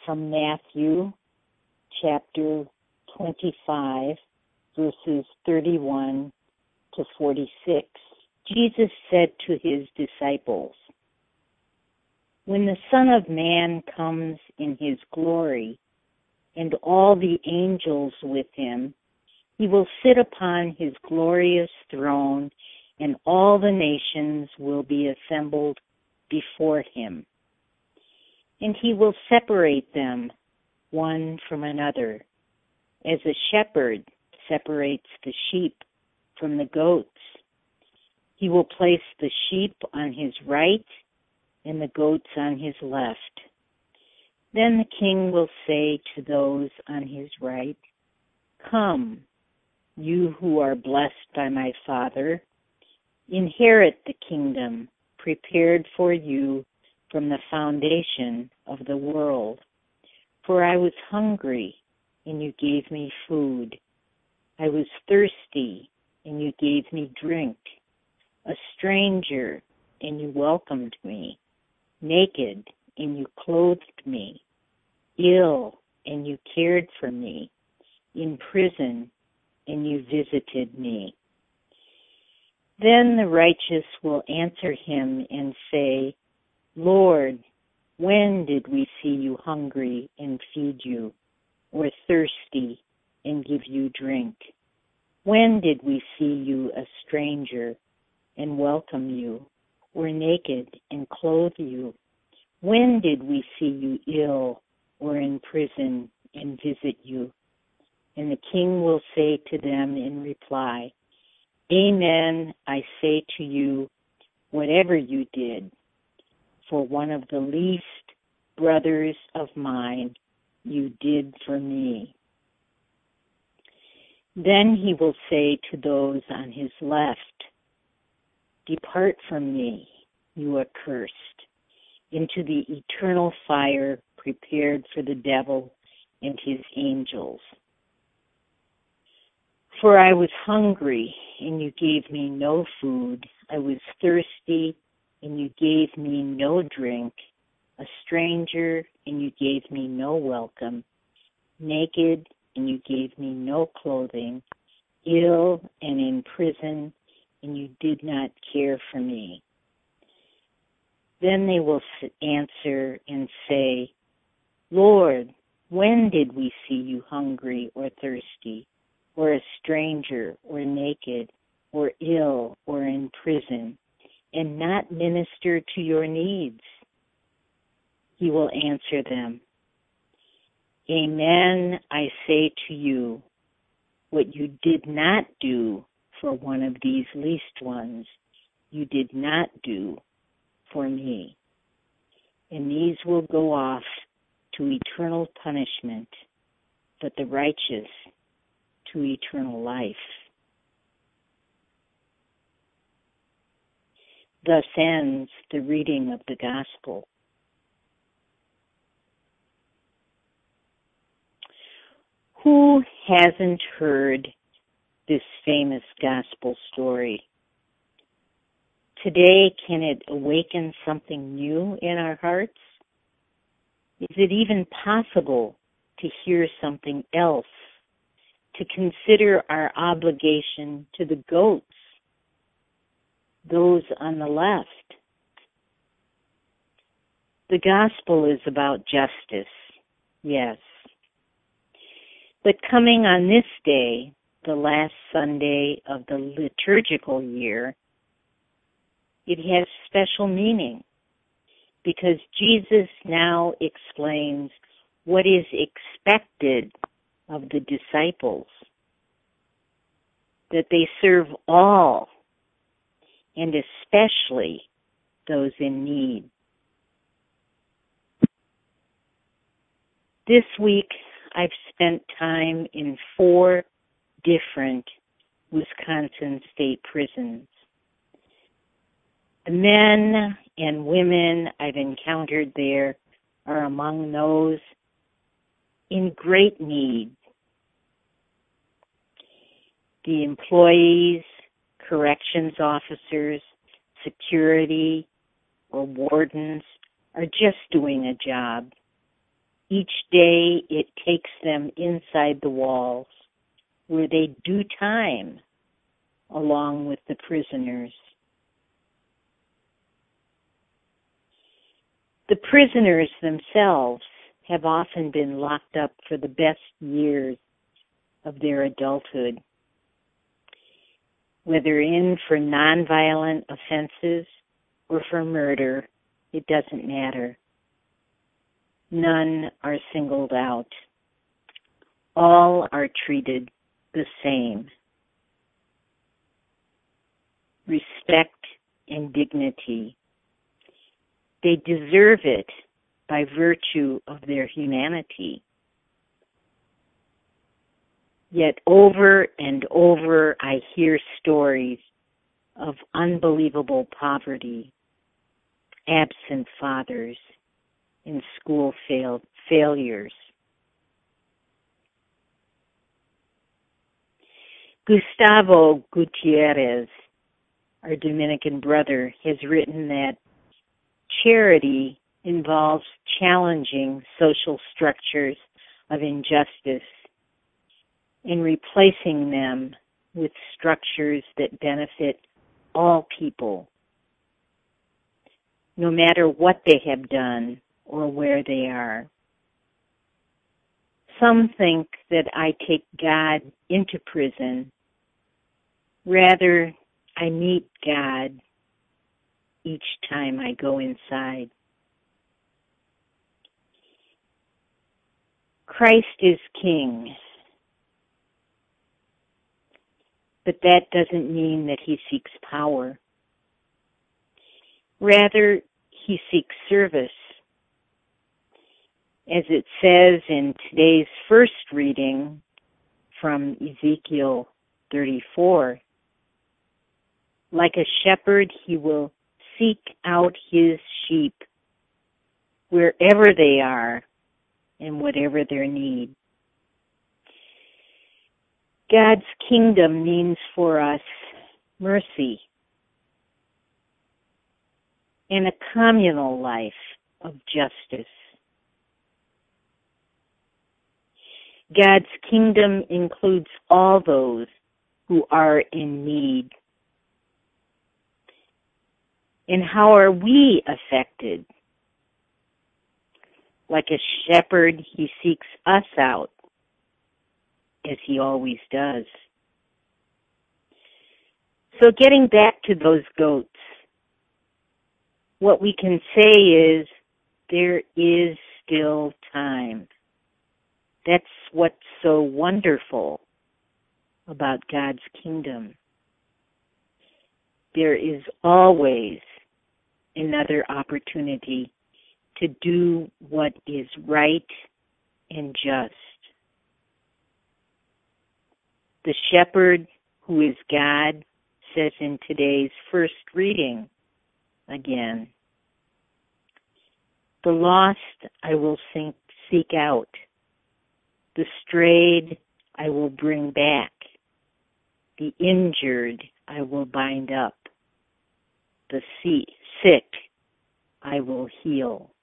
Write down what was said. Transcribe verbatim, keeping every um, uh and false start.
from Matthew chapter twenty-five, verses thirty-one to forty-six. Jesus said to his disciples, "When the Son of Man comes in his glory, and all the angels with him, he will sit upon his glorious throne, and all the nations will be assembled before him. And he will separate them one from another, as a shepherd separates the sheep from the goats. He will place the sheep on his right and the goats on his left. Then the king will say to those on his right, 'Come, you who are blessed by my Father, inherit the kingdom prepared for you from the foundation of the world. For I was hungry, and you gave me food. I was thirsty, and you gave me drink. A stranger, and you welcomed me. Naked, and you clothed me. Ill, and you cared for me. In prison, and you visited me.' Then the righteous will answer him and say, 'Lord, when did we see you hungry and feed you, or thirsty and give you drink? When did we see you a stranger and welcome you, or naked and clothe you? When did we see you ill or in prison and visit you?' And the king will say to them in reply, 'Amen, I say to you, whatever you did for one of the least brothers of mine, you did for me.' Then he will say to those on his left, 'Depart from me, you accursed, into the eternal fire prepared for the devil and his angels. For I was hungry, and you gave me no food. I was thirsty, and you gave me no drink. A stranger, and you gave me no welcome. Naked, and you gave me no clothing. Ill and in prison, and you did not care for me.' Then they will answer and say, 'Lord, when did we see you hungry or thirsty, or a stranger, or naked, or ill, or in prison, and not minister to your needs?' He will answer them, 'Amen, I say to you, what you did not do for one of these least ones, you did not do for me.' And these will go off to eternal punishment, but the righteous to eternal life." Thus ends the reading of the Gospel. Who hasn't heard this famous Gospel story? Today, can it awaken something new in our hearts? Is it even possible to hear something else, to consider our obligation to the goats, those on the left? The Gospel is about justice, yes. But coming on this day, the last Sunday of the liturgical year, it has special meaning because Jesus now explains what is expected of the disciples, that they serve all, and especially those in need. This week, I've spent time in four different Wisconsin state prisons. The men and women I've encountered there are among those in great need. The employees, corrections officers, security, or wardens are just doing a job. Each day it takes them inside the walls, where they do time along with the prisoners. The prisoners themselves have often been locked up for the best years of their adulthood, whether in for nonviolent offenses or for murder, it doesn't matter. None are singled out. All are treated the same. Respect and dignity. They deserve it by virtue of their humanity. Yet over and over I hear stories of unbelievable poverty, absent fathers, and school fail- failures. Gustavo Gutierrez, our Dominican brother, has written that charity involves challenging social structures of injustice and replacing them with structures that benefit all people, no matter what they have done or where they are. Some think that I take God into prison. Rather, I meet God each time I go inside. Christ is King, but that doesn't mean that he seeks power. Rather, he seeks service. As it says in today's first reading from Ezekiel thirty-four, like a shepherd, he will seek out his sheep wherever they are and whatever their need. God's kingdom means for us mercy and a communal life of justice. God's kingdom includes all those who are in need. And how are we affected? Like a shepherd, he seeks us out, as he always does. So getting back to those goats, what we can say is there is still time. That's what's so wonderful about God's kingdom. There is always another opportunity to do what is right and just. The shepherd, who is God, says in today's first reading again, the lost I will seek out. The strayed I will bring back. The injured I will bind up. The sick I will heal.